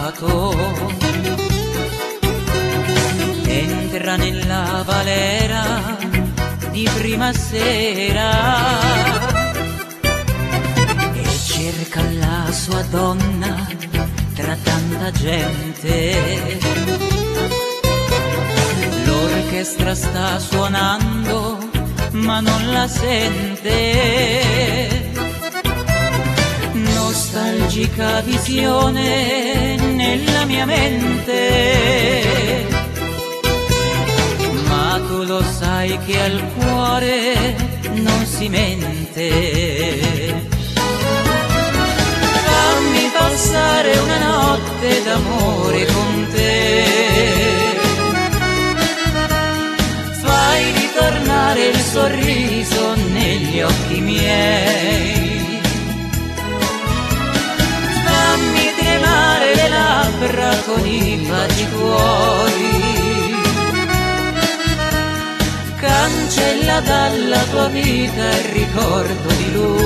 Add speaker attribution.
Speaker 1: innamorato entra nella valera di prima sera e cerca la sua donna tra tanta gente. L'orchestra sta suonando ma non la sente. Nostalgica visione nella mia mente, ma tu lo sai che al cuore non si mente. Fammi passare una notte d'amore con te, fai ritornare il sorriso negli occhi miei, fammi tremare le labbra con i baci tuoi, cancella dalla tua vita il ricordo di lui.